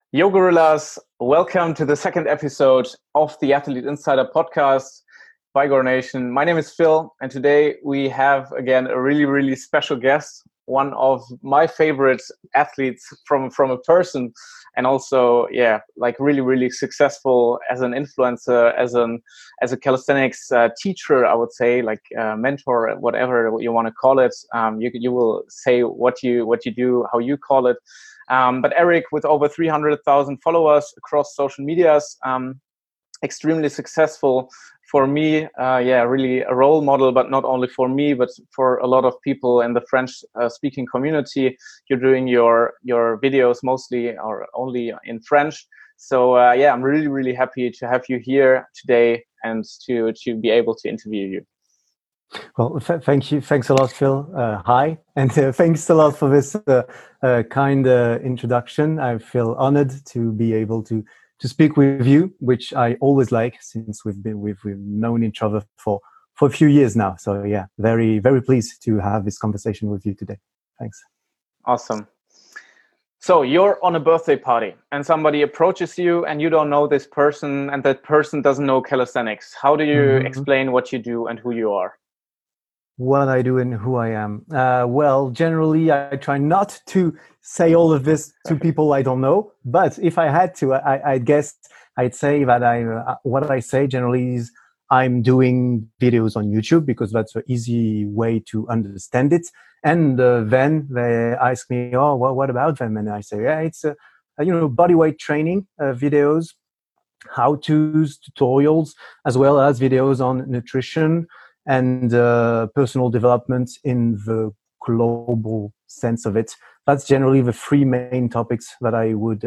Yo, Gorillas, welcome to the second episode of the Athlete Insider podcast by Gore Nation. My name is Phil, and today we have again a really special guest, one of my favorite athletes from a person, and also, really successful as an influencer, as a calisthenics teacher, I would say, like mentor, whatever you want to call it. You will say what you do, how you call it. But Eric, with over 300,000 followers across social medias, extremely successful for me. Really a role model, but not only for me, but for a lot of people in the French-speaking community. You're doing your videos mostly or only in French. So I'm really happy to have you here today and to be able to interview you. Well, thank you. Thanks a lot, Phil. Hi, and thanks a lot for this kind introduction. I feel honored to be able to speak with you, which I always like since we've known each other for a few years now. So yeah, very pleased to have this conversation with you today. Thanks. Awesome. So you're on a birthday party and somebody approaches you and you don't know this person and that person doesn't know calisthenics. How do you explain what you do and who you are? What I do and who I am. Well, generally, I try not to say all of this to people I don't know. But if I had to, I guess I'd say that what I say generally is I'm doing videos on YouTube because that's an easy way to understand it. And then they ask me, "Oh, well, what about them?" And I say, "Yeah, it's bodyweight training videos, how-tos, tutorials, as well as videos on nutrition and personal development in the global sense of it." That's generally the three main topics that I would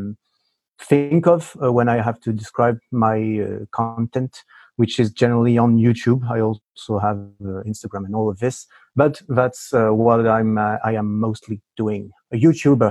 think of when I have to describe my content, which is generally on YouTube. I also have Instagram and all of this, but that's what I am mostly doing. A YouTuber,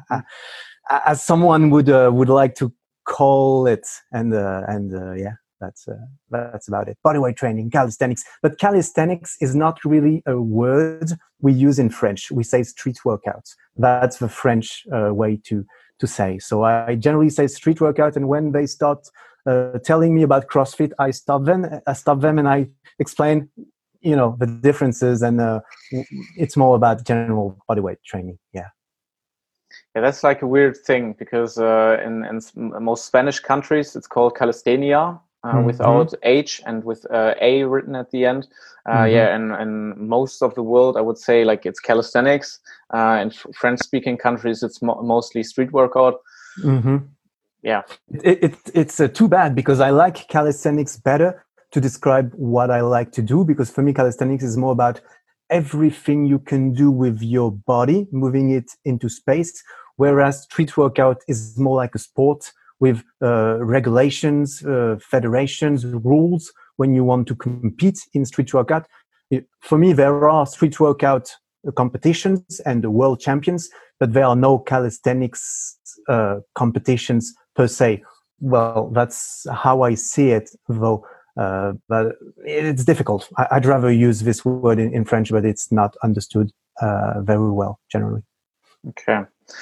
as someone would like to call it, and yeah. That's about it. Bodyweight training, calisthenics. But calisthenics is not really a word we use in French. We say street workouts. That's the French way to say. So I generally say street workout, and when they start telling me about CrossFit, I stop them and I explain, the differences, and it's more about general bodyweight training. Yeah. Yeah, that's like a weird thing because in most Spanish countries, it's called calisthenia. Without H and with A written at the end. And most of the world, I would say, like it's calisthenics. In French-speaking countries, it's mostly street workout. Yeah. It's too bad because I like calisthenics better to describe what I like to do, because for me, calisthenics is more about everything you can do with your body, moving it into space, whereas street workout is more like a sport with regulations, federations, rules when you want to compete in street workout. For me, there are street workout competitions and world champions, but there are no calisthenics competitions per se. Well, that's how I see it, though. But it's difficult. I'd rather use this word in French, but it's not understood very well generally. Okay.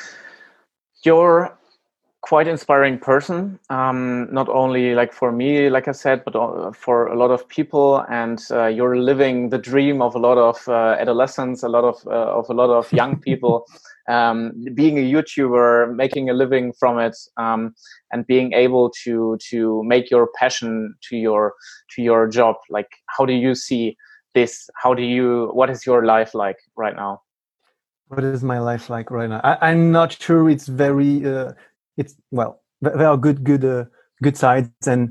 You're quite inspiring person, not only like for me, like I said, but for a lot of people. And you're living the dream of a lot of adolescents, a lot of young people, being a YouTuber, making a living from it, and being able to make your passion to your job. Like, how do you see this? What is your life like right now? What is my life like right now? I'm not sure. It's very. There are good sides and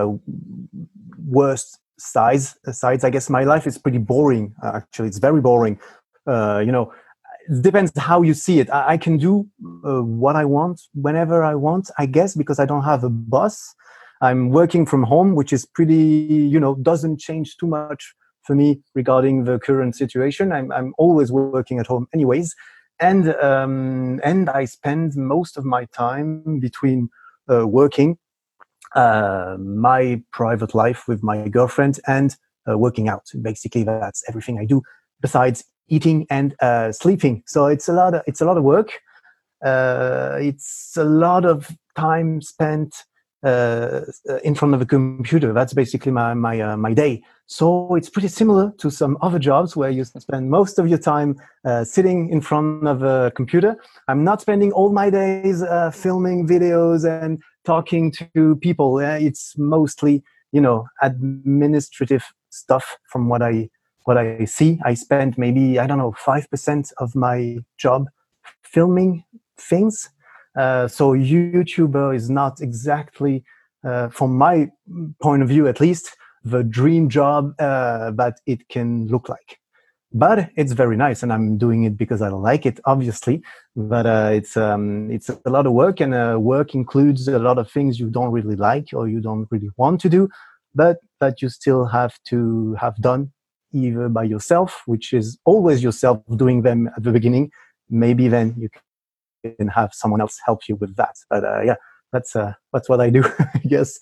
worst sides. I guess my life is pretty boring. Actually, it's very boring. It depends how you see it. I can do what I want whenever I want, I guess, because I don't have a boss. I'm working from home, which is pretty, doesn't change too much for me regarding the current situation. I'm always working at home anyways. And I spend most of my time between working, my private life with my girlfriend, and working out. Basically, that's everything I do besides eating and sleeping. So it's a lot of work. it's a lot of time spent in front of a computer. That's basically my day. So it's pretty similar to some other jobs where you spend most of your time sitting in front of a computer. I'm not spending all my days filming videos and talking to people. It's mostly, administrative stuff from what I see. I spend maybe, I don't know, 5% of my job filming things. So YouTuber is not exactly, from my point of view at least, the dream job that it can look like. But it's very nice, and I'm doing it because I like it, obviously. But it's a lot of work, and work includes a lot of things you don't really like or you don't really want to do, but that you still have to have done either by yourself, which is always yourself doing them at the beginning. Maybe then you can have someone else help you with that. But yeah, that's what I do, I guess.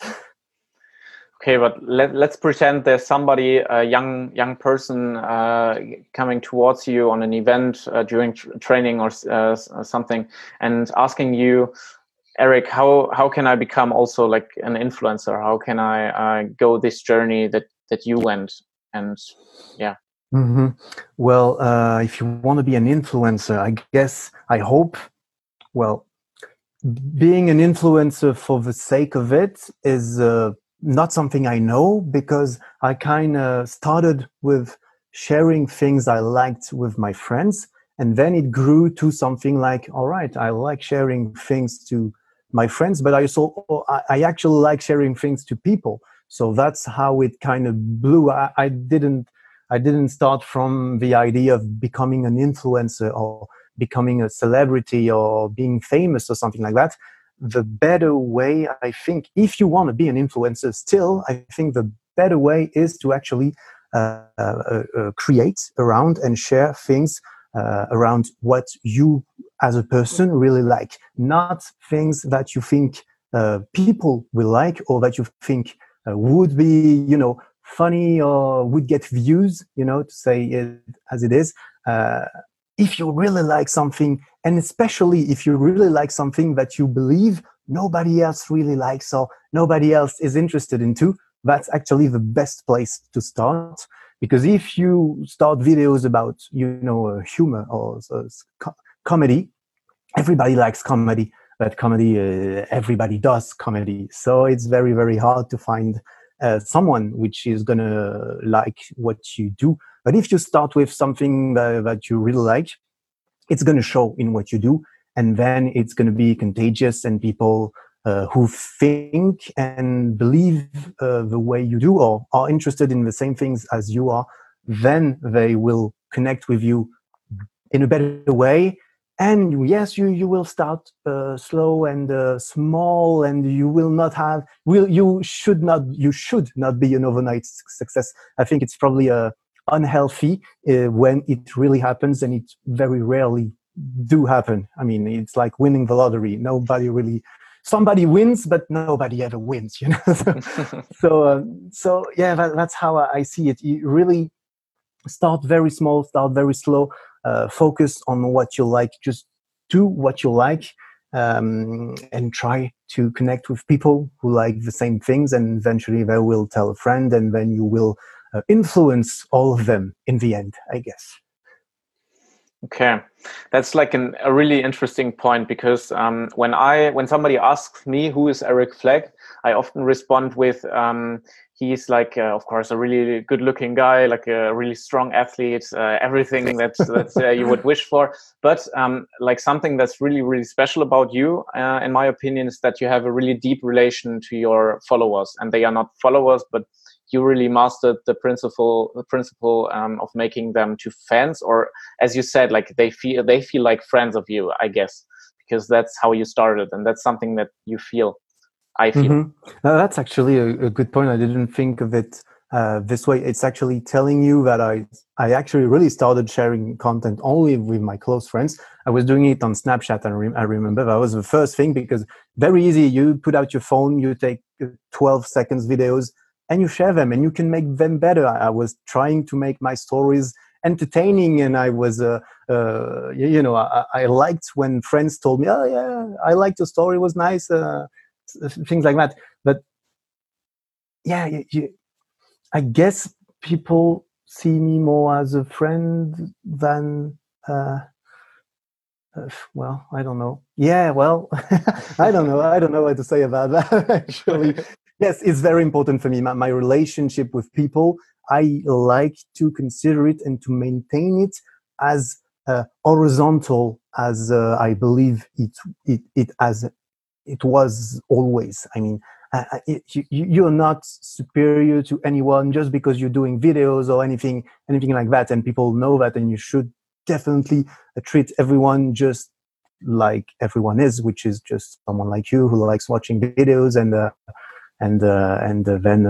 Okay, but let's pretend there's somebody, a young person, coming towards you on an event during training or something, and asking you, Eric, how can I become also like an influencer? How can I go this journey that you went? And yeah. Mm-hmm. Well, if you want to be an influencer, I hope, well, being an influencer for the sake of it is not something I know, because I kind of started with sharing things I liked with my friends, and then it grew to something like, all right, I like sharing things to my friends, but I actually like sharing things to people. So that's how it kind of blew. I didn't start from the idea of becoming an influencer or becoming a celebrity or being famous or something like that. The better way, I think, if you want to be an influencer still, I think the better way is to actually create around and share things around what you as a person really like, not things that you think people will like, or that you think would be, funny or would get views, to say it as it is. If you really like something, and especially if you really like something that you believe nobody else really likes or nobody else is interested into, that's actually the best place to start. Because if you start videos about, humor or comedy, everybody likes comedy, but everybody does comedy. So it's very, very hard to find someone which is going to like what you do. But if you start with something that you really like, it's going to show in what you do, and then it's going to be contagious, and people who think and believe the way you do or are interested in the same things as you are, then they will connect with you in a better way. And yes, you will start slow and small, and you should not be an overnight success. I think it's probably unhealthy when it really happens, and it very rarely do happen. I mean, it's like winning the lottery. Somebody wins, but nobody ever wins, So yeah, that's how I see it. You really start very small, start very slow, focus on what you like, just do what you like, and try to connect with people who like the same things, and eventually they will tell a friend, and then you will influence all of them in the end, I guess. Okay, that's like a really interesting point, because when somebody asks me who is Eric Flegg, I often respond with he's like of course a really good looking guy, like a really strong athlete, everything that you would wish for. But like something that's really, really special about you, in my opinion, is that you have a really deep relation to your followers, and they are not followers, but you really mastered the principle of making them to fans, or as you said, like they feel like friends of you, I guess, because that's how you started, and that's something that you feel. I feel. Mm-hmm. That's actually a good point. I didn't think of it this way. It's actually telling you that I actually really started sharing content only with my close friends. I was doing it on Snapchat, and I remember that was the first thing, because very easy. You put out your phone, you take 12 seconds videos, and you share them, and you can make them better. I was trying to make my stories entertaining, and I was I liked when friends told me, oh yeah, I liked the story, it was nice, things like that. But yeah, I guess people see me more as a friend than well, I don't know. Yeah, well, I don't know. I don't know what to say about that. Actually, yes, it's very important for me. My relationship with people, I like to consider it and to maintain it as horizontal as I believe it was always. I mean, you're not superior to anyone just because you're doing videos or anything like that, and people know that, and you should definitely treat everyone just like everyone is, which is just someone like you who likes watching videos, and then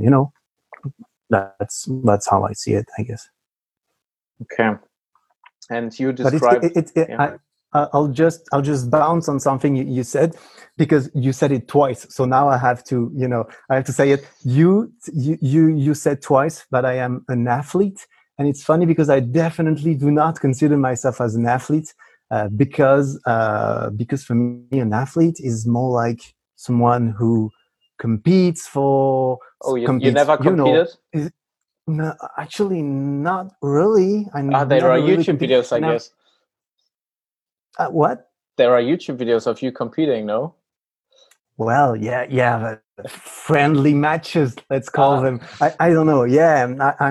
that's how I see it, I guess. Okay. And you But described. I'll just bounce on something you said, because you said it twice. So now I have to say it. You said twice that I am an athlete, and it's funny because I definitely do not consider myself as an athlete, because for me an athlete is more like someone who competes for. Oh, you never competed? No, actually, not really. I There are never really YouTube competed. videos, I guess. What? There are YouTube videos of you competing, no? Well, yeah, friendly matches, let's call them. I don't know. Yeah,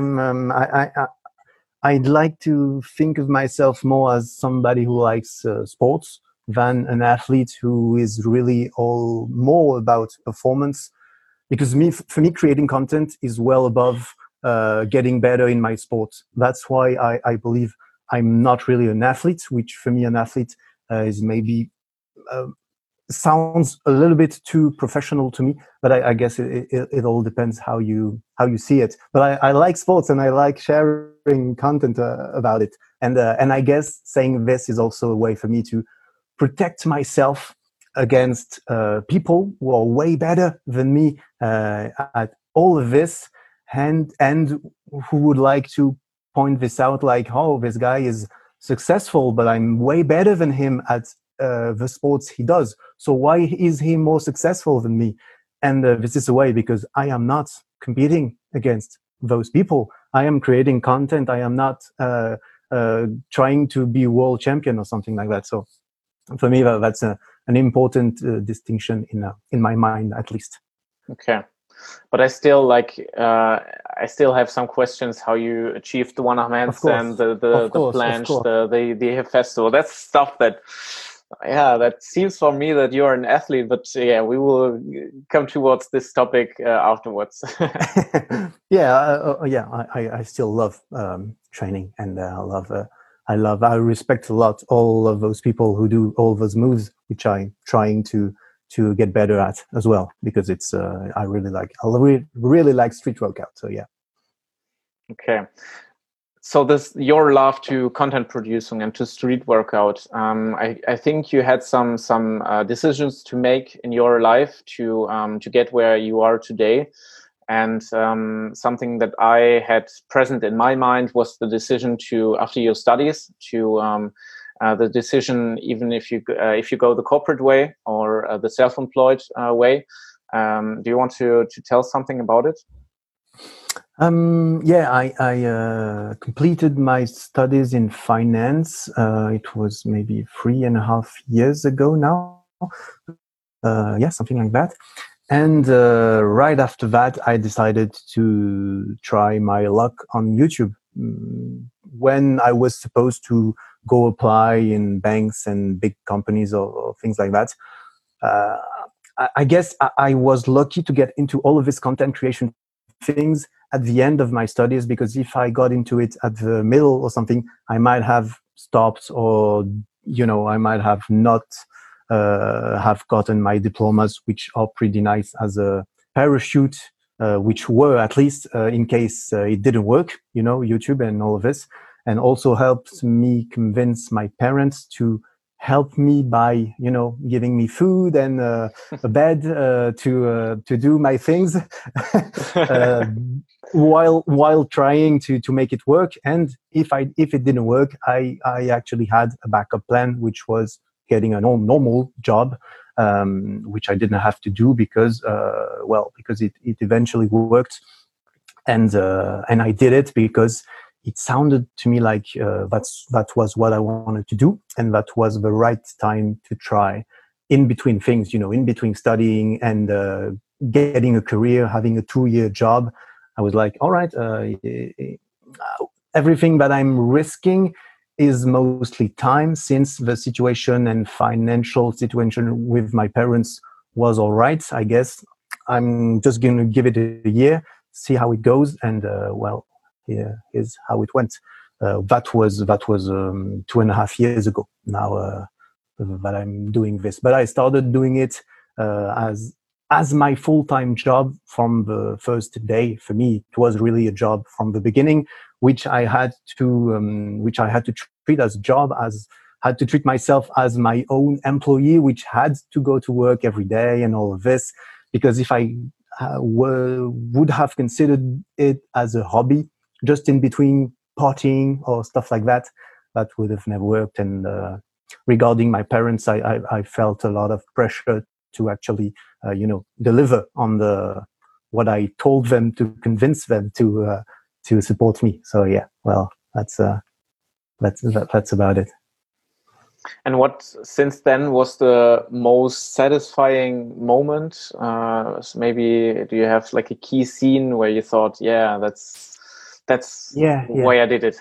I'd like to think of myself more as somebody who likes sports than an athlete who is really all more about performance. Because for me, creating content is well above getting better in my sport. That's why I believe I'm not really an athlete, which for me, an athlete is maybe sounds a little bit too professional to me, but I guess it all depends how you see it. But I like sports, and I like sharing content about it. And I guess saying this is also a way for me to protect myself against people who are way better than me at all of this, and who would like to point this out, like, oh, this guy is successful, but I'm way better than him at the sports he does. So why is he more successful than me? And this is a way, because I am not competing against those people. I am creating content. I am not trying to be world champion or something like that. So for me, that's an important distinction in my mind, at least. Okay. But I still I still have some questions how you achieved the 100 handstand, the planche, the festival. That's stuff that, that seems for me that you're an athlete, but yeah, we will come towards this topic afterwards. I still love training, and I respect a lot all of those people who do all those moves, which I'm trying to get better at as well, because it's I really like street workout. So yeah. Okay. So your love to content producing and to street workout, I think you had some decisions to make in your life to get where you are today. And something that I had present in my mind was the decision to, after your studies, to the decision, even if you go the corporate way or the self-employed way. Do you want to tell something about it? I completed my studies in finance. It was maybe 3.5 years ago now. Something like that. And right after that, I decided to try my luck on YouTube. When I was supposed to go apply in banks and big companies or things like that, I guess I was lucky to get into all of this content creation things at the end of my studies, because if I got into it at the middle or something, I might have stopped, or I might have not have gotten my diplomas, which are pretty nice as a parachute, which were at least in case it didn't work, YouTube and all of this, and also helped me convince my parents to help me by giving me food and a bed to do my things. while trying to make it work. And if it didn't work, I actually had a backup plan, which was getting a normal job, which I didn't have to do because it eventually worked. And I did it because it sounded to me like that was what I wanted to do, and that was the right time to try. In between things, in between studying and getting a career, having a 2-year job, I was like, all right, everything that I'm risking is mostly time, since the situation and financial situation with my parents was all right. I guess I'm just going to give it a year, see how it goes, and here's how it went. That was 2.5 years ago now that I'm doing this. But I started doing it as my full-time job from the first day. For me, it was really a job from the beginning, which I had to treat as a job, had to treat myself as my own employee, which had to go to work every day and all of this. Because if I would have considered it as a hobby, just in between partying or stuff like that, that would have never worked. And regarding my parents, I felt a lot of pressure to actually, deliver on what I told them, to convince them to support me. So yeah, well, that's about it. And what since then was the most satisfying moment? Maybe do you have like a key scene where you thought, yeah, that's why I did it?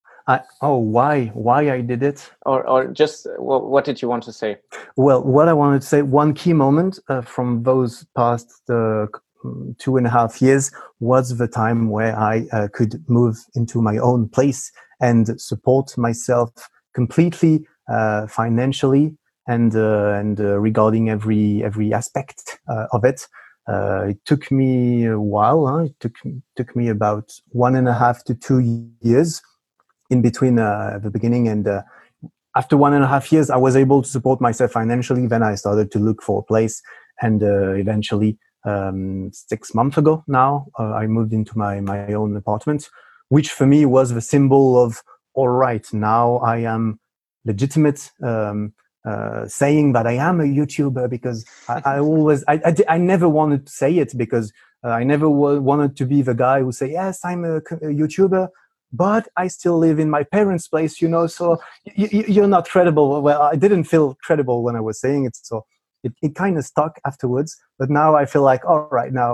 Why I did it? Or just what did you want to say? Well, what I wanted to say, one key moment from those past 2.5 years was the time where I could move into my own place and support myself completely financially and regarding every aspect of it. It took me a while. It took me about 1.5 to 2 years in between the beginning and after 1.5 years, I was able to support myself financially. Then I started to look for a place, and eventually 6 months ago now, I moved into my own apartment, which for me was the symbol of, all right, now I am legitimate, saying that I am a YouTuber, because I never wanted to say it, because I never wanted to be the guy who say, yes, I'm a YouTuber, but I still live in my parents' place, so you're not credible. Well, I didn't feel credible when I was saying it, so it kind of stuck afterwards. But now I feel like, all right, now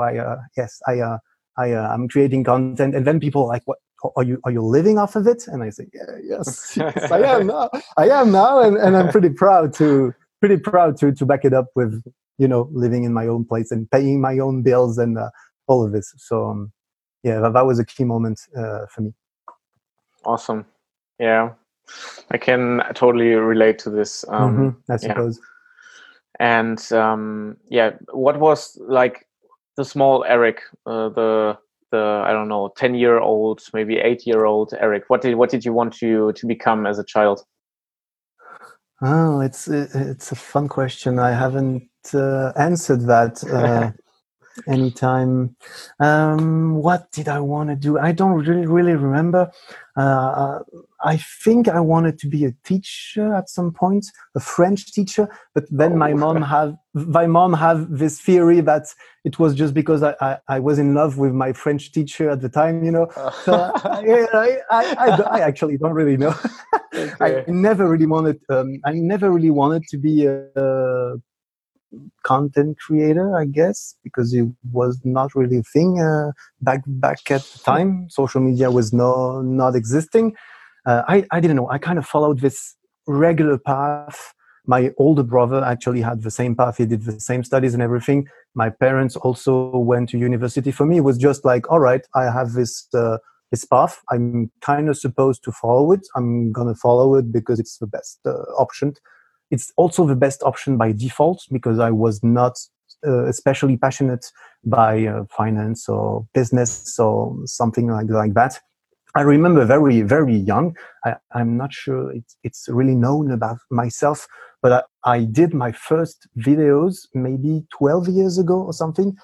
I'm creating content, and then people are like, what? Are you living off of it? And I say, yeah, yes, I am now. I am now, and I'm pretty proud to back it up with living in my own place and paying my own bills and all of this. So yeah, that was a key moment for me. Awesome. Yeah, I can totally relate to this. I suppose. Yeah. And what was like the small Eric, the I don't know, 10-year-old, maybe 8-year-old Eric? What did you want to become as a child? Oh, it's a fun question. I haven't answered that anytime. What did I want to do? I don't really remember. I think I wanted to be a teacher at some point, a French teacher. But then my mom have this theory that it was just because I was in love with my French teacher at the time, So I actually don't really know. Okay. I never really wanted to be a content creator, I guess, because it was not really a thing back at the time. Social media was not existing. I didn't know. I kind of followed this regular path. My older brother actually had the same path. He did the same studies and everything. My parents also went to university. For me, it was just like, all right, I have this path. I'm kind of supposed to follow it. I'm going to follow it because it's the best option. It's also the best option by default, because I was not especially passionate by finance or business or something like that. I remember very, very young. I'm not sure it's really known about myself, but I did my first videos maybe 12 years ago or something.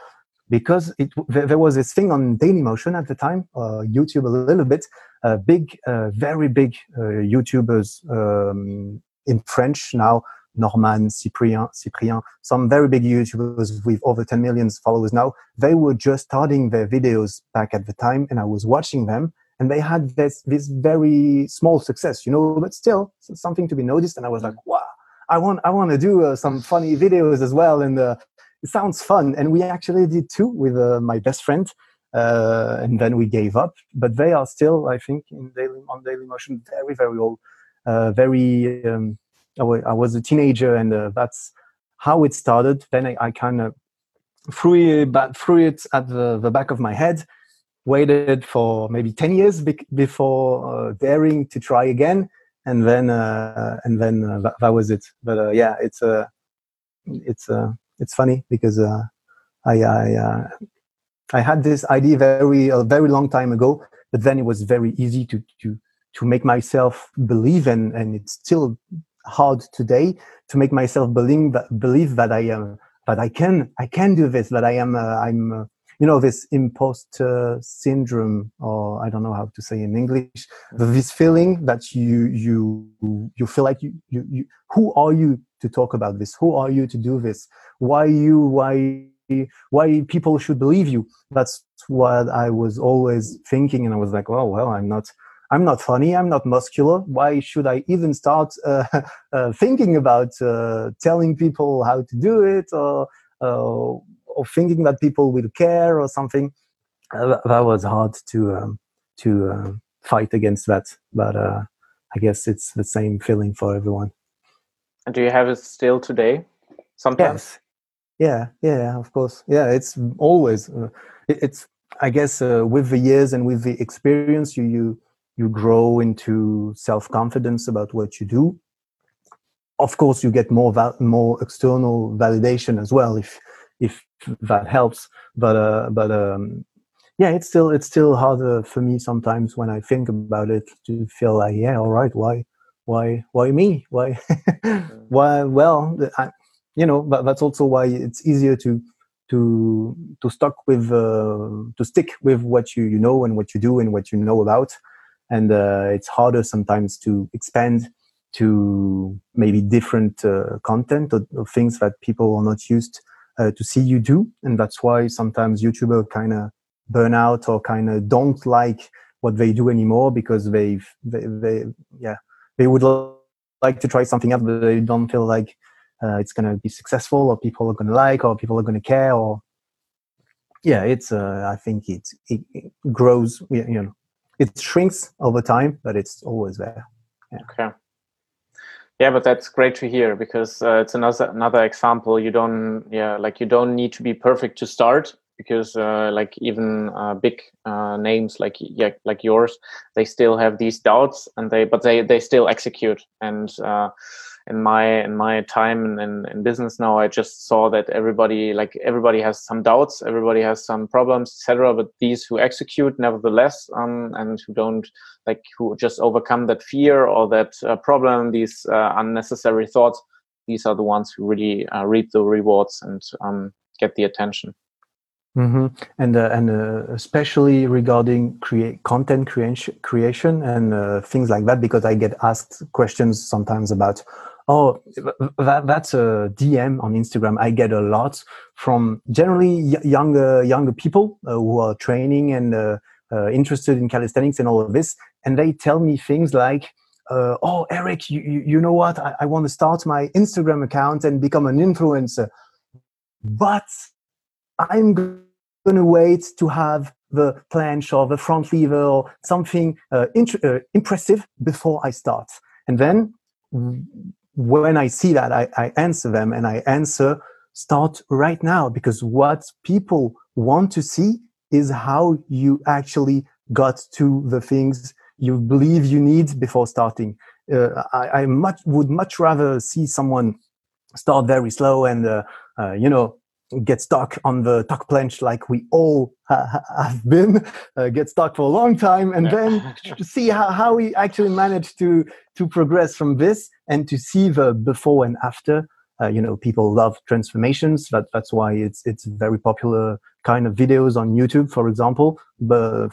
because there was this thing on Dailymotion at the time, YouTube a little bit, big, very big YouTubers in French now, Norman, Cyprien, some very big YouTubers with over 10 million followers now. They were just starting their videos back at the time, and I was watching them, and they had this very small success, but still something to be noticed. And I was like, wow, I want to do some funny videos as well, and it sounds fun. And we actually did two with my best friend, and then we gave up. But they are still, I think, on Dailymotion, very, very old, very. I was a teenager, and that's how it started. Then I kind of threw it at the back of my head, waited for maybe 10 years before daring to try again, and then that was it. But yeah, it's funny because I had this idea a very long time ago, but then it was very easy to make myself believe, and it's still hard today to make myself believe that I can do this, that I'm this imposter syndrome, or I don't know how to say in English, this feeling that you feel like you who are you to talk about this? Who are you to do this? Why people should believe you? That's what I was always thinking, and I was like, oh well, I'm not funny, I'm not muscular. Why should I even start thinking about telling people how to do it, or thinking that people will care or something? That was hard to fight against that. But I guess it's the same feeling for everyone. And do you have it still today? Sometimes? Yes. Yeah, of course. Yeah, it's always. It's I guess with the years and with the experience, you grow into self-confidence about what you do. Of course, you get more external validation as well, if that helps. But yeah, it's still harder for me sometimes when I think about it to feel like, yeah, all right, why me? Why? Why? Well, but that's also why it's easier to stick with what you know and what you do and what you know about. And it's harder sometimes to expand to maybe different content or things that people are not used to see you do. And that's why sometimes YouTubers kind of burn out or kind of don't like what they do anymore, because they would like to try something else, but they don't feel like it's going to be successful, or people are going to like, or people are going to care. Or yeah, it's I think it grows, it shrinks over time, but it's always there. Yeah. Okay. Yeah, but that's great to hear, because it's another example. You don't need to be perfect to start, because like even big names like yours, they still have these doubts, and they still execute. And in my time in business now, I just saw that everybody has some doubts, everybody has some problems, etc. But these who execute nevertheless, and who just overcome that fear or that problem, these unnecessary thoughts, these are the ones who really reap the rewards and get the attention. Mm-hmm. And especially regarding content creation and things like that, because I get asked questions sometimes about, oh, that's a DM on Instagram. I get a lot from generally younger people who are training and interested in calisthenics and all of this, and they tell me things like, oh, Eric, you know what? I want to start my Instagram account and become an influencer, but I'm going to wait to have the planche or the front lever or something impressive before I start. And then when I see that, I answer them, and I answer, start right now, because what people want to see is how you actually got to the things you believe you need before starting. I would much rather see someone start very slow and get stuck on the tuck planche like we all have been, get stuck for a long time, and then to see how we actually managed to progress from this, and to see the before and after. People love transformations. That's why it's very popular kind of videos on YouTube, for example. But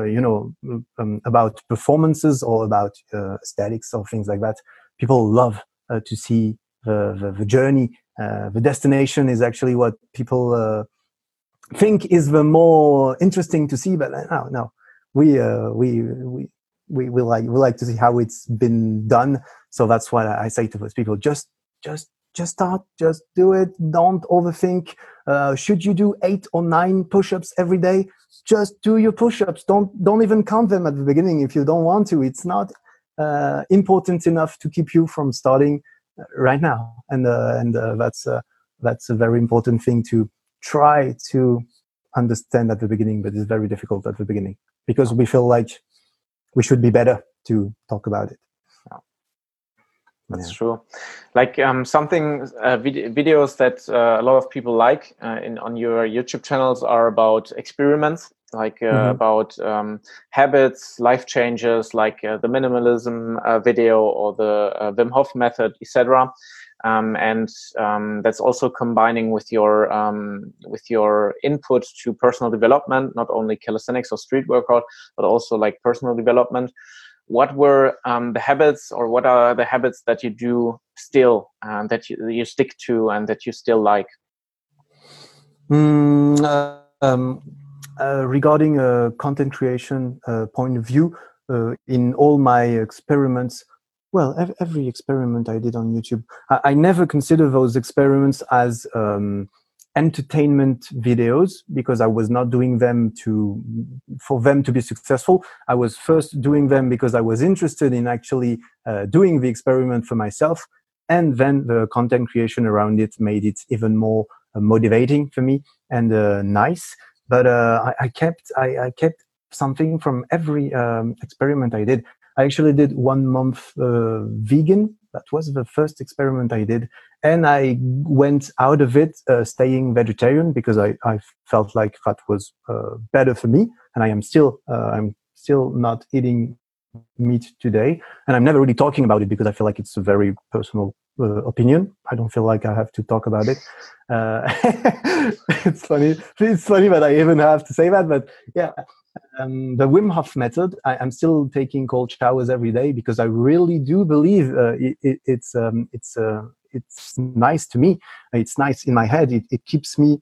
about performances or about aesthetics or things like that, people love to see the journey. The destination is actually what people think is the more interesting to see. But no, we like to see how it's been done. So that's why I say to those people, just start, just do it. Don't overthink. Should you do 8 or 9 push-ups every day? Just do your push-ups. Don't even count them at the beginning if you don't want to. It's not important enough to keep you from starting right now. And that's a very important thing to try to understand at the beginning, but it's very difficult at the beginning because we feel like we should be better to talk about it. That's true. Like videos that a lot of people like on your YouTube channels are about experiments, like about habits, life changes, like the minimalism video or the Wim Hof method, etc. And that's also combining with your input to personal development, not only calisthenics or street workout, but also like personal development. What were the habits, or what are the habits that you do still, that you stick to and that you still like? Regarding content creation point of view, in all my experiments, well, every experiment I did on YouTube, I never consider those experiments as entertainment videos, because I was not doing them for them to be successful. I was first doing them because I was interested in actually doing the experiment for myself, and then the content creation around it made it even more motivating for me and nice. But I kept something from every experiment I did. I actually did 1 month vegan. That was the first experiment I did. And I went out of it staying vegetarian because I felt like that was better for me. And I'm still not eating meat today. And I'm never really talking about it because I feel like it's a very personal opinion. I don't feel like I have to talk about it. It's funny that I even have to say that, but yeah. The Wim Hof method, I'm still taking cold showers every day because I really do believe it's nice to me. It's nice in my head. It keeps me.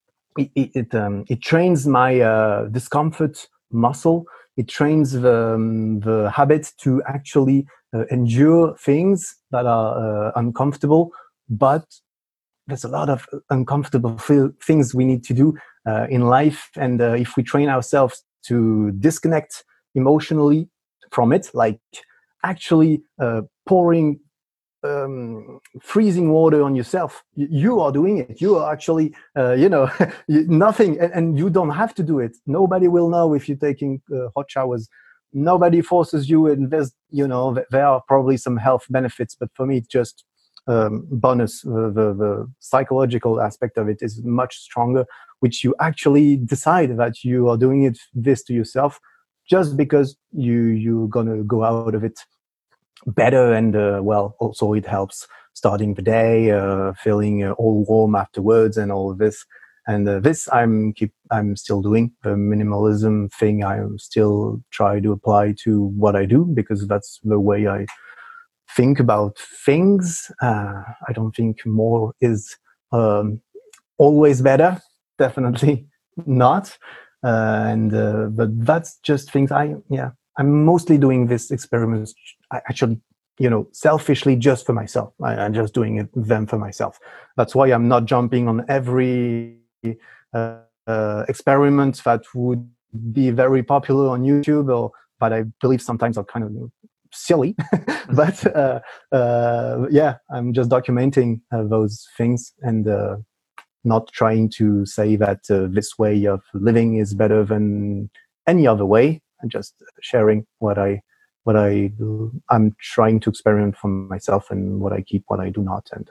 It trains my discomfort muscle. It trains the habit to actually endure things that are uncomfortable. But there's a lot of uncomfortable things we need to do in life, and if we train ourselves to disconnect emotionally from it, like actually pouring freezing water on yourself, you are doing it. You are actually nothing, and you don't have to do it. Nobody will know if you're taking hot showers. Nobody forces you, and there's there are probably some health benefits, but for me it's just bonus. The psychological aspect of it is much stronger, which you actually decide that you are doing this to yourself just because you're gonna go out of it better, and also it helps starting the day, feeling all warm afterwards, and all of this. And this I'm still doing. The minimalism thing I still try to apply to what I do, because that's the way I think about things. I don't think more is always better. Definitely not. But that's just things I'm mostly doing this experiments actually, selfishly, just for myself. I'm just doing them for myself. That's why I'm not jumping on every experiment that would be very popular on YouTube, or that I believe sometimes are kind of silly. But I'm just documenting those things, and not trying to say that this way of living is better than any other way. I'm just sharing what I do. I'm trying to experiment for myself, and what I keep, what I do not. And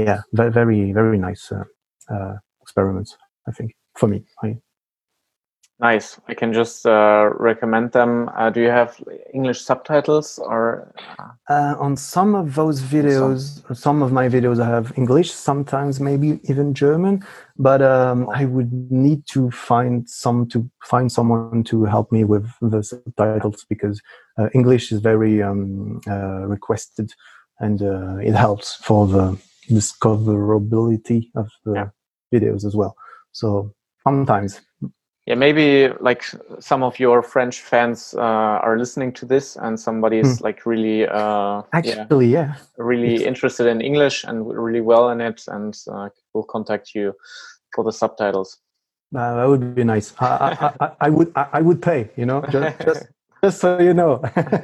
very, very nice experiments, I think, for me. Nice. I can just recommend them. Do you have English subtitles or On some of those some? videos, some of my videos I have English, sometimes maybe even German, but Oh, I would need to find someone to help me with the subtitles because English is very requested, and it helps for the discoverability of yeah. the videos as well. So sometimes. Yeah, maybe like some of your French fans are listening to this, and somebody Hmm. is like really, Actually, yeah. really If interested in English and really well in it, and will contact you for the subtitles. that would be nice. I would pay, just so you know.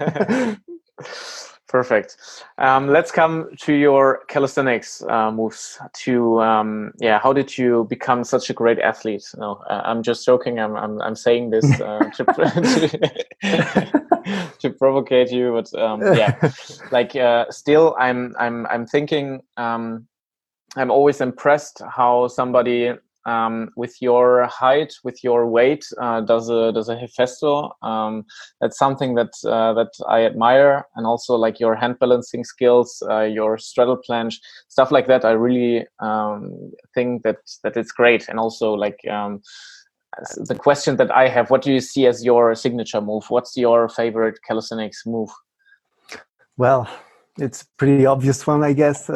Perfect. Let's come to your calisthenics moves. How did you become such a great athlete? No, I'm just joking. I'm saying this to provocate you, but still, I'm thinking. I'm always impressed how somebody with your height, with your weight, does a Hefesto. That's something that I admire, and also like your hand balancing skills, your straddle planche, stuff like that. I really think that it's great, and also like. The question that I have: what do you see as your signature move? What's your favorite calisthenics move? Well, it's a pretty obvious one, I guess.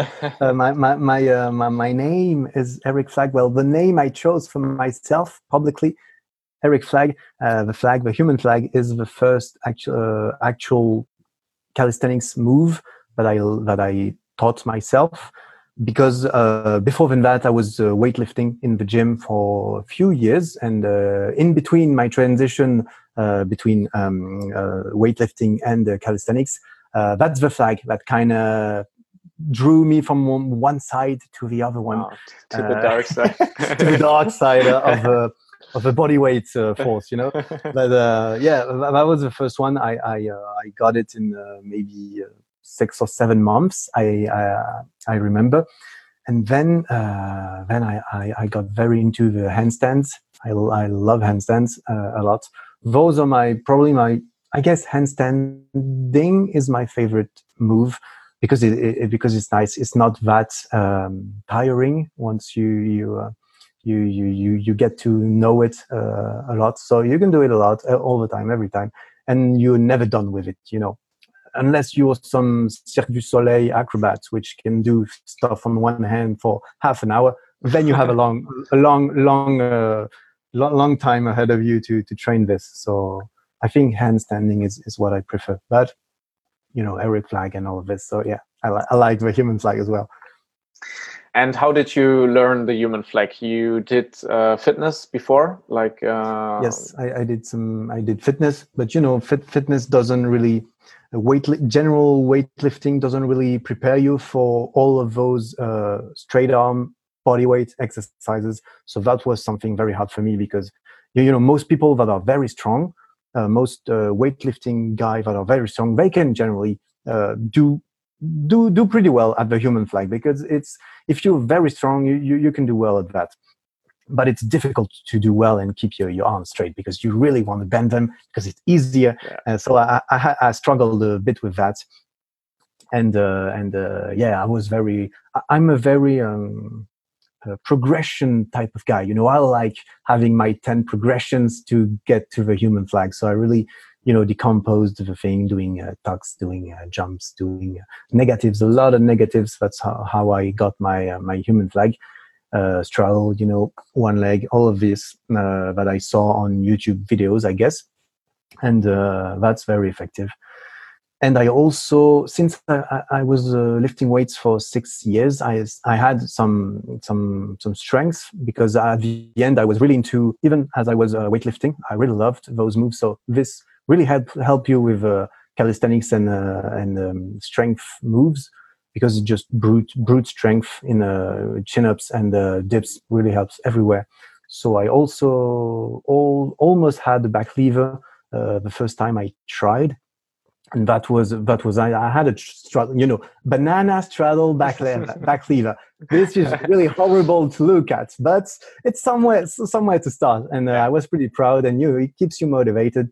My name is Eric Flag. Well, the name I chose for myself publicly, Eric Flag. The human flag, is the first actual calisthenics move that I taught myself. Because before than that, I was weightlifting in the gym for a few years, and in between my transition between weightlifting and calisthenics, that's the flag that kind of drew me from one side to the other one, To the dark side. to the dark side of the body weight force, But that was the first one. I got it in maybe 6 or 7 months. I remember, and then I got very into the handstands. I love handstands a lot. Those are probably my, I guess handstanding is my favorite move because because it's nice. It's not that tiring once you get to know it a lot. So you can do it a lot, all the time, every time, and you're never done with it. Unless you're some Cirque du Soleil acrobat, which can do stuff on one hand for half an hour, then you have a long time ahead of you to train this. So I think handstanding is what I prefer. But Eric Flag and all of this. So yeah, I like the human flag as well. And how did you learn the human flag? You did fitness before, like yes, I did fitness, but fitness doesn't really general weightlifting doesn't really prepare you for all of those straight arm body weight exercises. So that was something very hard for me because most people that are very strong, most weightlifting guys that are very strong, they can generally do pretty well at the human flag, because if you're very strong, you can do well at that. But it's difficult to do well and keep your arms straight because you really want to bend them because it's easier. So I struggled a bit with that, and I'm a very progression type of guy. I like having my 10 progressions to get to the human flag. So I really decomposed the thing, doing tucks, doing jumps, doing negatives, a lot of negatives. That's how I got my human flag. Straddle, one leg, all of this that I saw on YouTube videos, I guess. And that's very effective. And I also, since I was lifting weights for 6 years, I had some strength, because at the end I was really into, even as I was weightlifting, I really loved those moves. So this really help you with calisthenics and strength moves, because it just brute strength in chin-ups and dips really helps everywhere. So I also almost had the back lever the first time I tried. And that was I had a straddle, banana straddle back lever. This is really horrible to look at, but it's somewhere to start. And I was pretty proud. And it keeps you motivated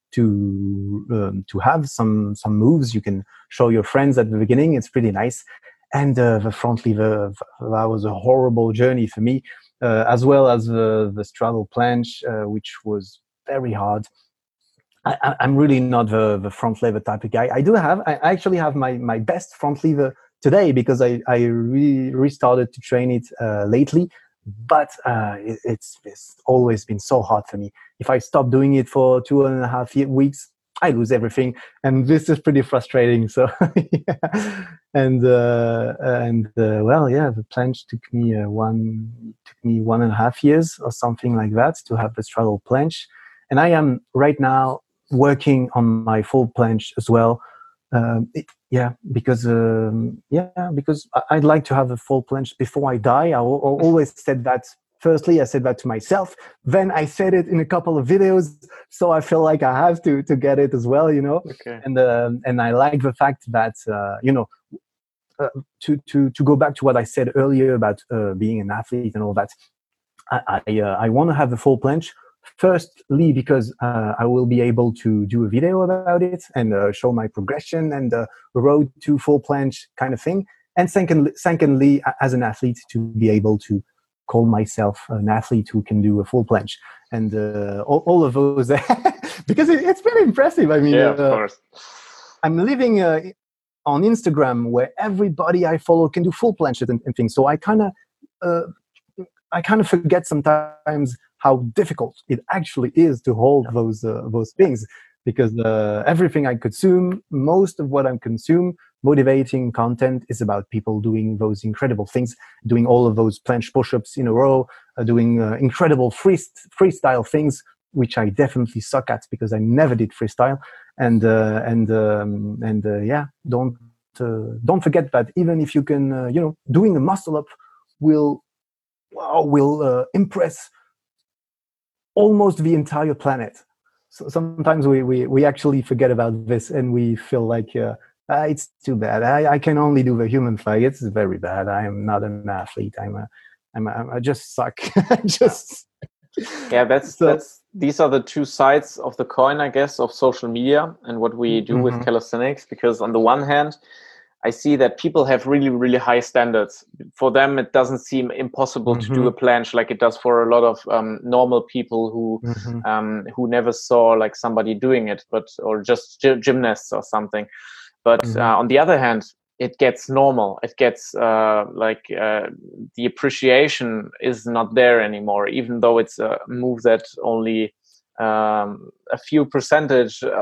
to have some moves you can show your friends at the beginning. It's pretty nice. And the front lever, that was a horrible journey for me, as well as the straddle planche, which was very hard. I'm really not the front lever type of guy. I actually have my best front lever today because I restarted to train it lately. But it's always been so hard for me. If I stop doing it for 2.5 weeks, I lose everything, and this is pretty frustrating. So, yeah. And well, yeah, the planche took me 1.5 years or something like that to have the straddle planche, and I am right now working on my full planche as well. Because I'd like to have a full planche before I die. I always said that. Firstly, I said that to myself. Then I said it in a couple of videos, so I feel like I have to get it as well, Okay. And I like the fact that to go back to what I said earlier about being an athlete and all that. I want to have the full planche. Firstly, because I will be able to do a video about it and show my progression and road to full planche kind of thing. And secondly, as an athlete, to be able to call myself an athlete who can do a full planche. And all of those, because it's very impressive. I mean, yeah, of course. I'm living on Instagram where everybody I follow can do full planches and things. So I kind of forget sometimes how difficult it actually is to hold those things, because everything I consume, most of what I consume, motivating content, is about people doing those incredible things, doing all of those planche push-ups in a row, doing incredible freestyle things, which I definitely suck at because I never did freestyle. And don't forget that even if you can, doing a muscle up will impress almost the entire planet. So sometimes we actually forget about this, and we feel like it's too bad. I can only do the human flag. It's very bad. I am not an athlete. I just suck. Yeah, that's these are the two sides of the coin, I guess, of social media and what we do with calisthenics. Because on the one hand, I see that people have really, really high standards. For them, it doesn't seem impossible to do a planche like it does for a lot of normal people who never saw like somebody doing it, or just gymnasts or something. But on the other hand, it gets normal. It gets the appreciation is not there anymore, even though it's a move that only a few percentage of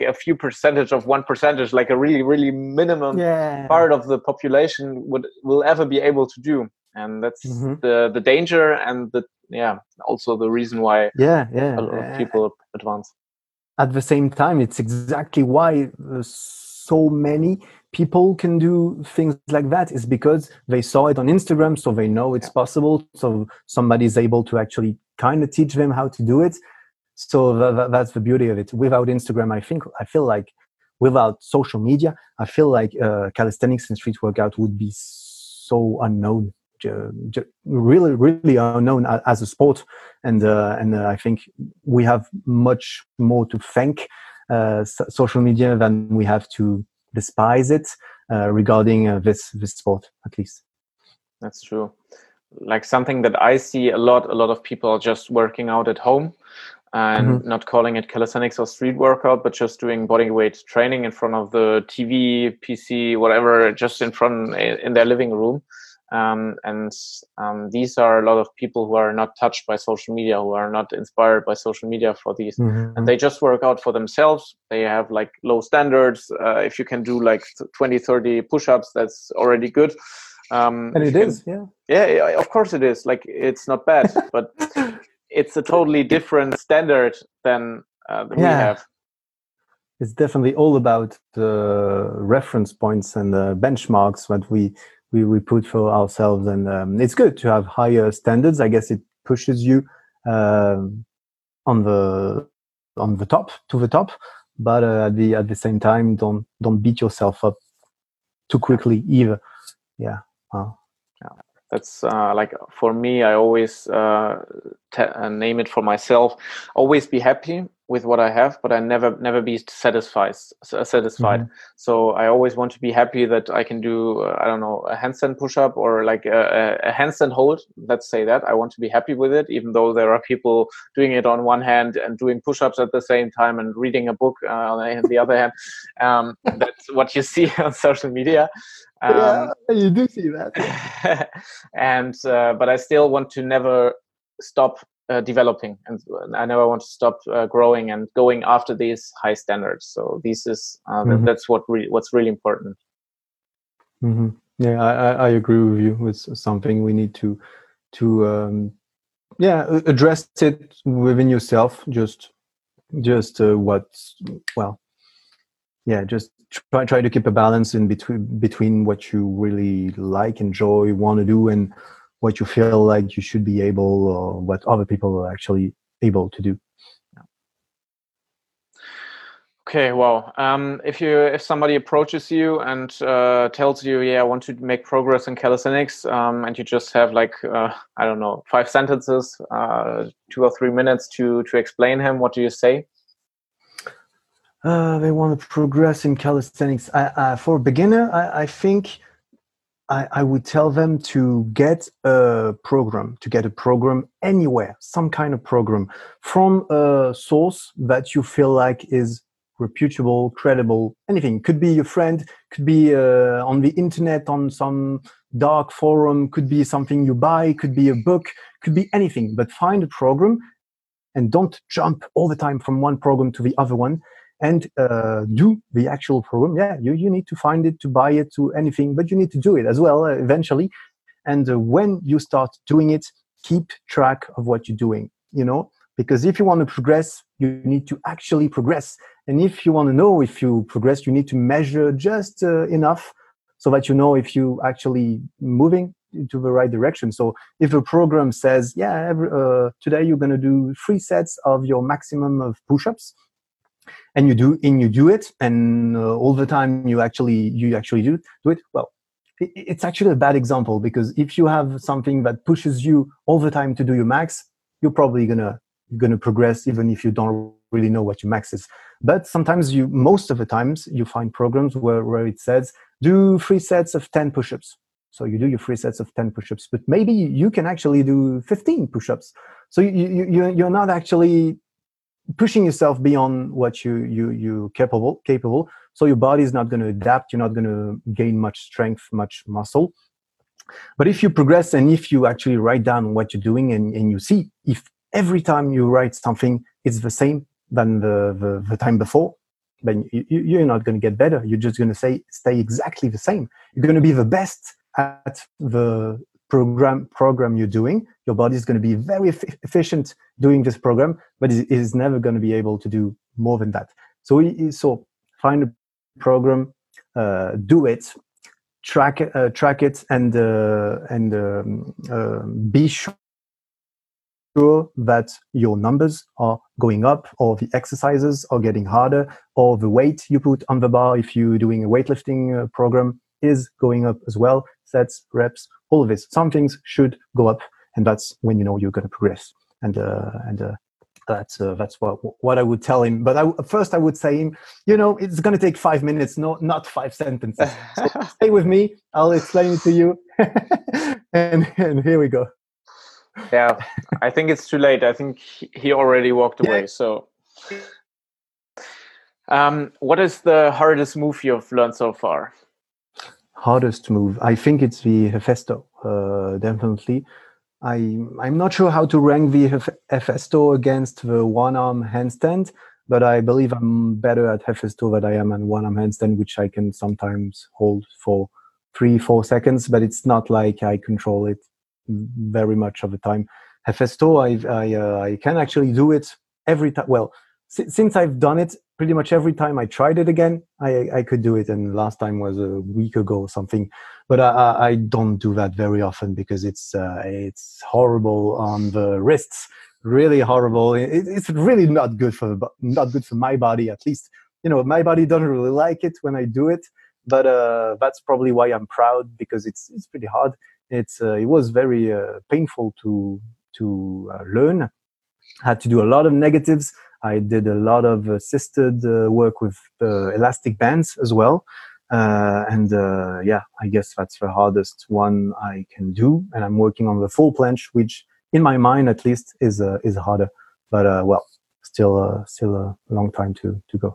1%, like a really, really minimum part of the population will ever be able to do. And that's the danger, and also the reason why a lot of people advance. At the same time, it's exactly why so many people can do things like that, is because they saw it on Instagram, so they know it's possible. So somebody's able to actually kind of teach them how to do it. So that's the beauty of it. Without Instagram, I feel like without social media, I feel like calisthenics and street workout would be so unknown, really, really unknown as a sport. And I think we have much more to thank social media than we have to despise it regarding this sport, at least. That's true. Like something that I see a lot of people are just working out at home and not calling it calisthenics or street workout, but just doing bodyweight training in front of the TV, PC, whatever, just in their living room. These are a lot of people who are not touched by social media, who are not inspired by social media for these, and they just work out for themselves. They have like low standards. If you can do like 20-30 push-ups, that's already good. And it is, yeah, of course it is. Like, it's not bad, but it's a totally different standard than we have. It's definitely all about the reference points and the benchmarks that we put for ourselves, and it's good to have higher standards. I guess it pushes you on the top, but at the same time, don't beat yourself up too quickly either. That's like for me, I always name it for myself. Always be happy with what I have, but I never be satisfied. Satisfied. Mm-hmm. So I always want to be happy that I can do I don't know, a handstand push-up or like a handstand hold. Let's say that I want to be happy with it, even though there are people doing it on one hand and doing push-ups at the same time and reading a book on the other hand. That's what you see on social media. Yeah, you do see that. And but I still want to never stop developing, and I never want to stop growing and going after these high standards. So this is that's what's really important. Mm-hmm. Yeah, I agree with you. It's something we need to address it within yourself. Just what's well, yeah, just try to keep a balance in between what you really like, enjoy, want to do, and what you feel like you should be able, or what other people are actually able to do. Okay, well, if somebody approaches you and tells you, yeah, I want to make progress in calisthenics, and you just have like I don't know, 5 sentences, 2 or 3 minutes to explain him, what do you say? They want to progress in calisthenics. For a beginner, I think I would tell them to get a program, anywhere, some kind of program from a source that you feel like is reputable, credible, anything. Could be your friend, could be on the internet, on some dark forum, could be something you buy, could be a book, could be anything. But find a program and don't jump all the time from one program to the other one. And do the actual program. Yeah, you need to find it, to buy it, to anything, but you need to do it as well eventually. And when you start doing it, keep track of what you're doing, because if you want to progress, you need to actually progress. And if you want to know if you progress, you need to measure just enough so that you know if you actually moving into the right direction. So if a program says, yeah, today you're going to do 3 sets of your maximum of push-ups, and you do it, and all the time you actually do it, well, it's actually a bad example, because if you have something that pushes you all the time to do your max, you're probably gonna progress, even if you don't really know what your max is. But sometimes most of the times you find programs where it says do 3 sets of 10 push-ups. So you do your 3 sets of 10 push-ups, but maybe you can actually do 15 push-ups. So you're not actually pushing yourself beyond what you capable. So your body is not going to adapt. You're not going to gain much strength, much muscle. But if you progress, and if you actually write down what you're doing, and you see if every time you write something it's the same than the time before, then you're not going to get better. You're just going to stay exactly the same. You're going to be the best at the program you're doing. Your body is going to be very efficient doing this program, but it is never going to be able to do more than that. So find a program, do it, track it, and be sure that your numbers are going up, or the exercises are getting harder, or the weight you put on the bar, if you're doing a weightlifting program, is going up as well. Sets, reps, all of this. Some things should go up, and that's when you know you're going to progress. And that's what I would tell him. But first I would say him, it's going to take 5 minutes, not 5 sentences. So stay with me. I'll explain it to you. and here we go. Yeah, I think it's too late. I think he already walked away. So, what is the hardest move you've learned so far? Hardest move, I think it's the Hephaestus, definitely. I'm not sure how to rank the Hephaestus against the one-arm handstand, but I believe I'm better at Hephaestus than I am at one-arm handstand, which I can sometimes hold for 3-4 seconds, but it's not like I control it very much of the time. Hephaestus, I can actually do it every time. Well, since I've done it pretty much every time I tried it again, I could do it. And last time was a week ago or something. But I don't do that very often, because it's horrible on the wrists, really horrible. It's really not good for my body, at least. My body doesn't really like it when I do it. But that's probably why I'm proud, because it's pretty hard. it was very painful to learn. I had to do a lot of negatives. I did a lot of assisted work with elastic bands as well. I guess that's the hardest one I can do. And I'm working on the full planche, which in my mind, at least, is harder. But still a long time to go.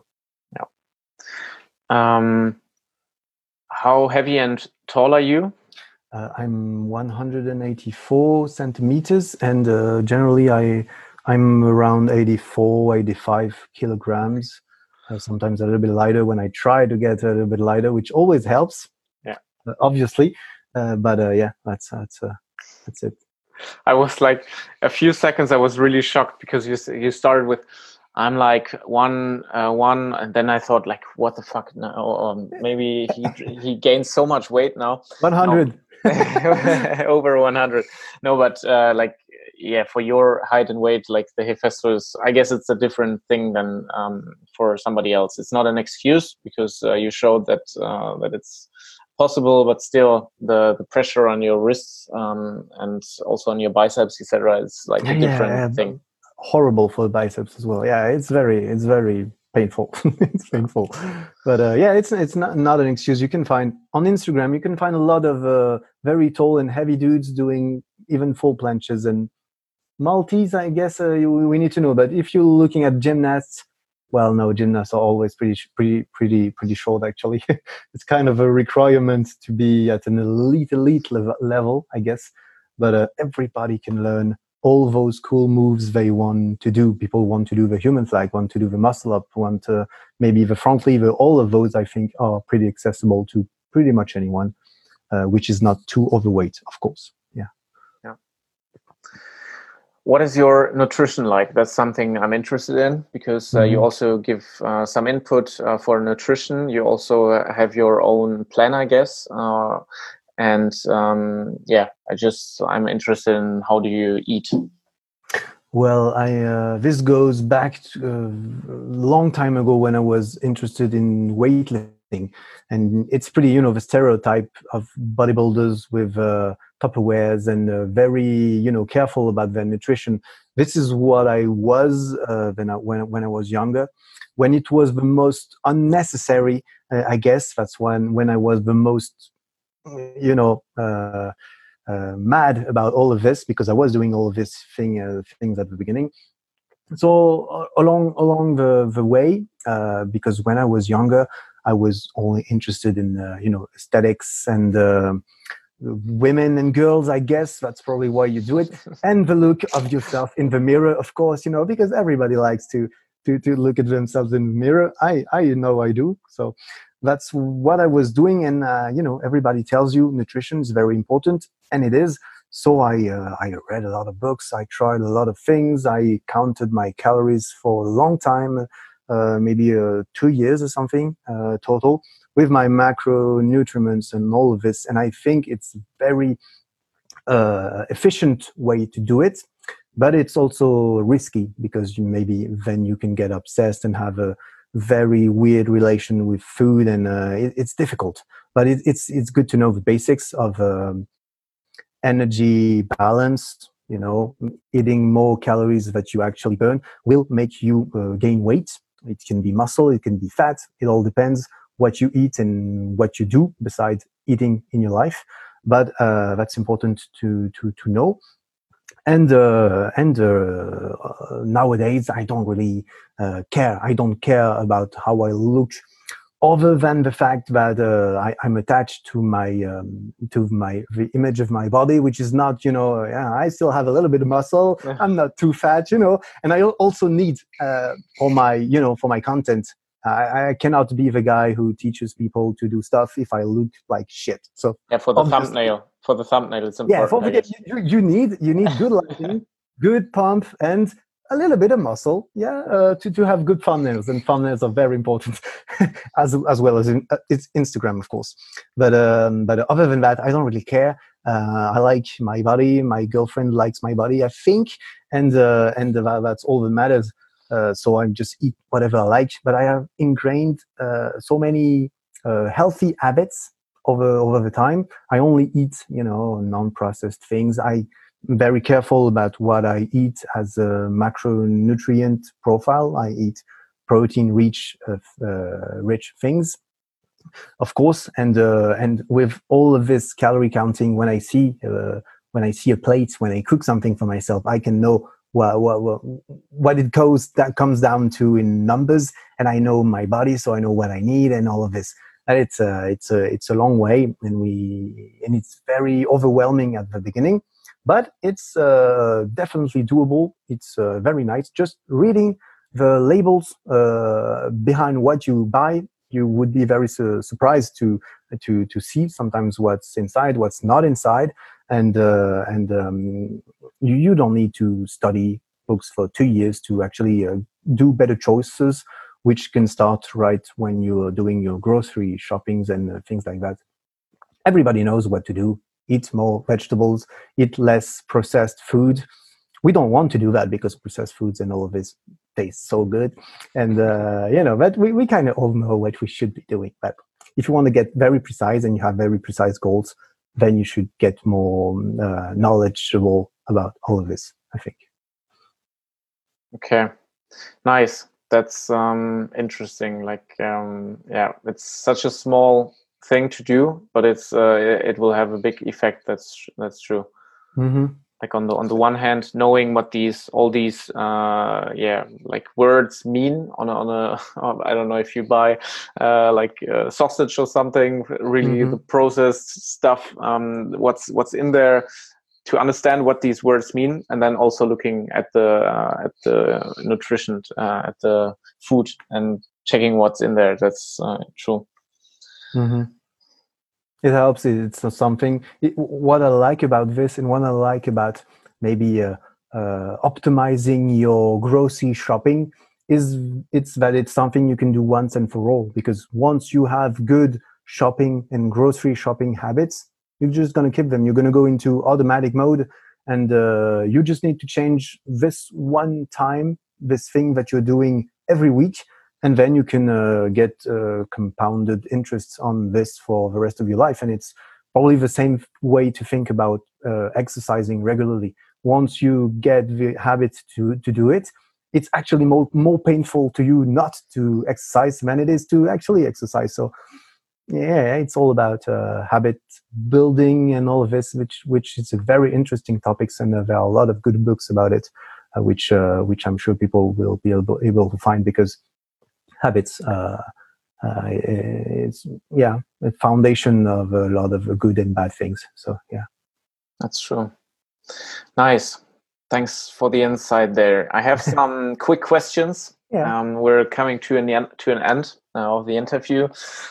Yeah. How heavy and tall are you? I'm 184 centimeters, and generally I'm around 84, 85 kilograms. Sometimes a little bit lighter when I try to get a little bit lighter, which always helps. Yeah, obviously. That's it. I was like, a few seconds, I was really shocked because you started with, I'm like one, and then I thought like, what the fuck now? Maybe he gained so much weight now. 100. Over 100. No, but for your height and weight, like the Hephaestus, I guess it's a different thing than for somebody else. It's not an excuse because you showed that it's possible, but still the pressure on your wrists and also on your biceps, etc., is like a different thing. Horrible for the biceps as well. Yeah, it's very painful. It's painful, but it's not an excuse. You can find on Instagram, you can find a lot of very tall and heavy dudes doing even full planches and multis. I guess we need to know. But if you're looking at gymnasts, well, no, gymnasts are always pretty short. Actually, it's kind of a requirement to be at an elite level, I guess. But everybody can learn all those cool moves they want to do. People want to do the human flag, want to do the muscle up, want to maybe the front lever. All of those, I think, are pretty accessible to pretty much anyone, which is not too overweight, of course. Yeah. What is your nutrition like? That's something I'm interested in because you also give some input for nutrition. You also have your own plan, I guess. I'm interested in how do you eat? Well, this goes back to a long time ago when I was interested in weightlifting, and it's pretty, the stereotype of bodybuilders with Tupperwares and very, careful about their nutrition. This is what I was when I was younger, when it was the most unnecessary. I guess that's when I was the most, mad about all of this because I was doing all of these things at the beginning. So along the way, because when I was younger, I was only interested in aesthetics and women and girls. I guess that's probably why you do it, and the look of yourself in the mirror, of course. Because everybody likes to look at themselves in the mirror. I do. So that's what I was doing, and everybody tells you nutrition is very important, and it is. So I read a lot of books. I tried a lot of things. I counted my calories for a long time, maybe 2 years or something total, with my macronutrients and all of this. And I think it's a very efficient way to do it, but it's also risky because maybe then you can get obsessed and have a very weird relation with food, and it's difficult. But it's good to know the basics of energy balance. Eating more calories that you actually burn will make you gain weight. It can be muscle, it can be fat. It all depends what you eat and what you do besides eating in your life. But that's important to know. And nowadays, I don't really care. I don't care about how I look, other than the fact that I'm attached to the image of my body, which is not, I still have a little bit of muscle. I'm not too fat, and I also need for my content. I cannot be the guy who teaches people to do stuff if I look like shit. So for the thumbnail, it's important. You need good lighting, good pump, and a little bit of muscle, to have good thumbnails, and thumbnails are very important, as well as it's Instagram, of course. But other than that, I don't really care. I like my body. My girlfriend likes my body, I think, and that's all that matters. So I just eat whatever I like. But I have ingrained so many healthy habits over the time. I only eat, non-processed things. I'm very careful about what I eat as a macronutrient profile. I eat protein-rich rich things, of course, and with all of this calorie counting, when I see a plate, when I cook something for myself, I can know what it comes down to in numbers, and I know my body, so I know what I need and all of this. And it's a long way, and it's very overwhelming at the beginning, but it's definitely doable. It's very nice. Just reading the labels behind what you buy, you would be very surprised to see sometimes what's inside, what's not inside, and you don't need to study books for 2 years to actually do better choices, which can start right when you're doing your grocery shoppings and things like that. Everybody knows what to do. Eat more vegetables, eat less processed food. We don't want to do that because processed foods and all of this tastes so good. And, but we kind of all know what we should be doing. But if you want to get very precise and you have very precise goals, then you should get more knowledgeable about all of this, I think. Okay, nice. That's interesting. Like, it's such a small thing to do, but it will have a big effect. That's true. Mm-hmm. Like on the one hand, knowing what all these like words mean on a I don't know if you buy sausage or something, really the processed stuff, what's in there, to understand what these words mean, and then also looking at the nutrition, at the food, and checking what's in there. That's true. Mm-hmm. It helps. It's something. What I like about this, and what I like about maybe optimizing your grocery shopping, is that it's something you can do once and for all. Because once you have good shopping and grocery shopping habits, you're just going to keep them. You're going to go into automatic mode, and you just need to change this one time, this thing that you're doing every week. And then you can get compounded interests on this for the rest of your life. And it's probably the same way to think about exercising regularly. Once you get the habit to do it, it's actually more painful to you not to exercise than it is to actually exercise. So yeah, it's all about habit building and all of this, which is a very interesting topics. And there are a lot of good books about it, which I'm sure people will be able to find, because habits it's a foundation of a lot of good and bad things. So yeah, that's true. Nice. Thanks for the insight there. I have some quick questions. Yeah. We're coming to an end of the interview,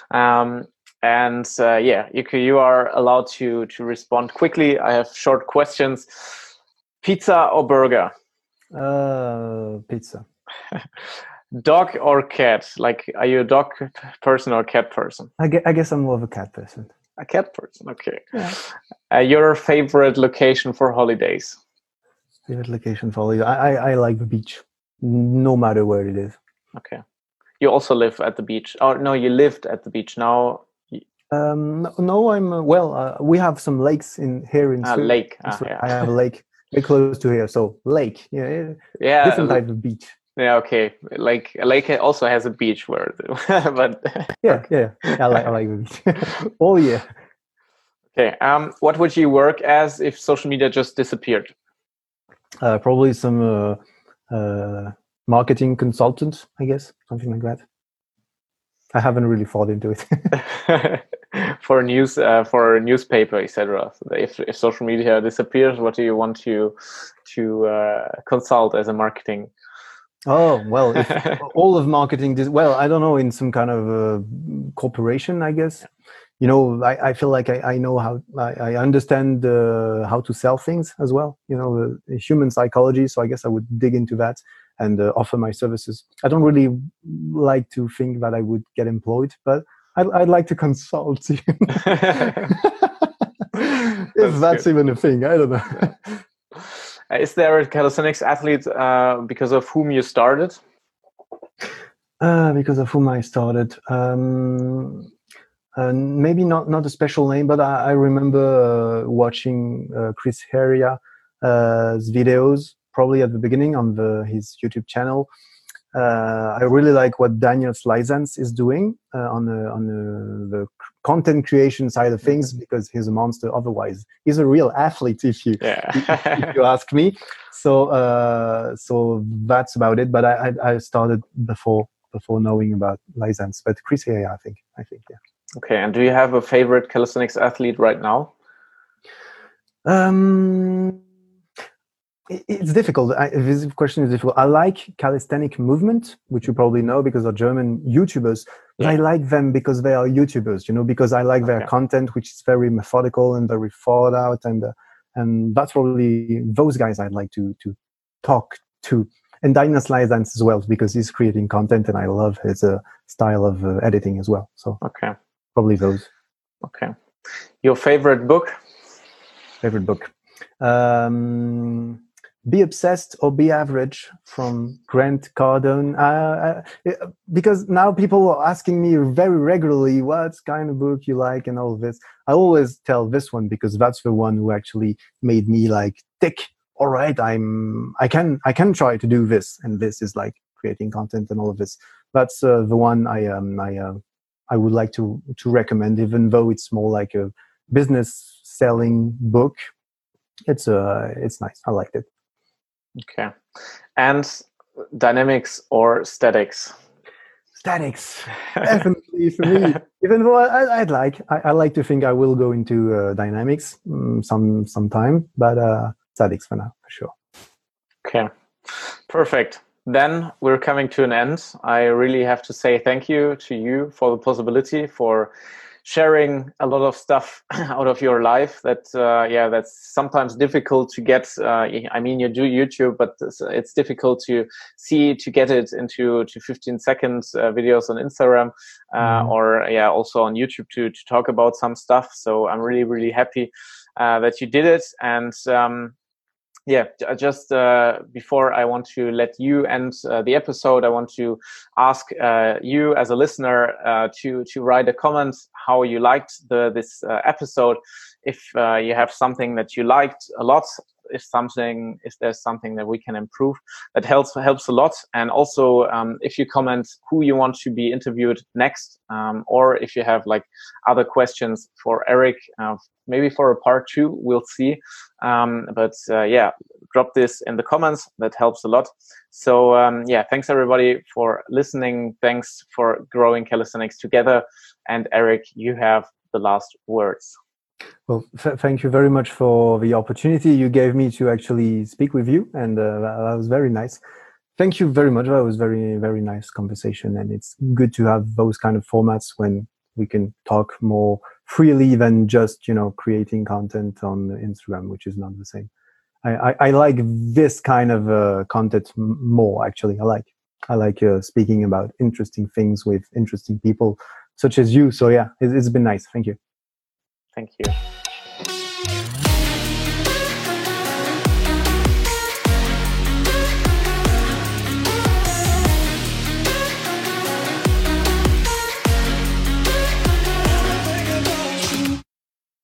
you are allowed to respond quickly. I have short questions. Pizza or burger? Pizza. Dog or cat? Like, are you a dog person or a cat person? I guess I'm more of a cat person. A cat person, okay. Yeah. Your favorite location for holidays? Favorite location for holidays? I like the beach, no matter where it is. Okay. You also live at the beach? Oh no, you lived at the beach. Now? No, I'm we have some lakes here in Sweden. Lake. Yeah. I have a lake very close to here, so lake. Yeah. Different type of beach. Yeah, okay. Like a lake also has a beach where, but yeah. I like the beach. Oh yeah. Okay. What would you work as if social media just disappeared? Probably some marketing consultant, I guess, something like that. I haven't really thought into it. For news, for a newspaper, etc. So if social media disappears, what do you want to consult as a marketing? Oh, well, if all of marketing, I don't know, in some kind of corporation, I guess. I feel like I know how, I understand how to sell things as well, human psychology. So I guess I would dig into that and offer my services. I don't really like to think that I would get employed, but I'd like to consult. If that's even a thing, I don't know. Is there a calisthenics athlete because of whom you started? Because of whom I started? Maybe not a special name, but I remember watching Chris Heria's videos probably at the beginning on his YouTube channel. I really like what Daniel Slizans is doing on the content creation side of things, because he's a monster. Otherwise, he's a real athlete, if you ask me. So that's about it. But I started before knowing about Lizans. But Chris here, I think, yeah. Okay, and do you have a favorite calisthenics athlete right now? It's difficult. This question is difficult. I like calisthenic movement, which you probably know because they're German YouTubers. But I like them because they are YouTubers, because I like their content, which is very methodical and very thought out, and that's probably those guys I'd like to talk to. And Daniel Slizans as well, because he's creating content, and I love his style of editing as well. So probably those. Okay. Your favorite book? Favorite book. Be Obsessed or Be Average from Grant Cardone. Because now people are asking me very regularly what kind of book you like and all of this. I always tell this one because that's the one who actually made me like tick. All right, I can try to do this, and this is like creating content and all of this. That's the one I would like to recommend, even though it's more like a business selling book. It's nice. I liked it. Okay. And dynamics or statics? Statics, definitely for me. Even though I like to think I will go into dynamics sometime, but statics for now, for sure. Okay, perfect. Then we're coming to an end. I really have to say thank you to you for the possibility for sharing a lot of stuff out of your life that's sometimes difficult to get. I mean, you do YouTube, but it's difficult to get it into 15 seconds videos on Instagram or also on YouTube to talk about some stuff. So I'm really, really happy that you did it. And just before I want to let you end the episode, I want to ask you as a listener to write a comment how you liked this episode. If you have something that you liked a lot, if there's something that we can improve, that helps a lot. And also if you comment who you want to be interviewed next, or if you have like other questions for Eric, maybe for a part 2, we'll see. But drop this in the comments. That helps a lot. So thanks everybody for listening. Thanks for growing calisthenics together. And Eric, you have the last words. Well, thank you very much for the opportunity you gave me to actually speak with you, and that was very nice. Thank you very much. That was very, very nice conversation, and it's good to have those kind of formats when we can talk more freely than just creating content on Instagram, which is not the same. I like this kind of content more. Actually, I like speaking about interesting things with interesting people such as you. So yeah, it's been nice. Thank you. Thank you.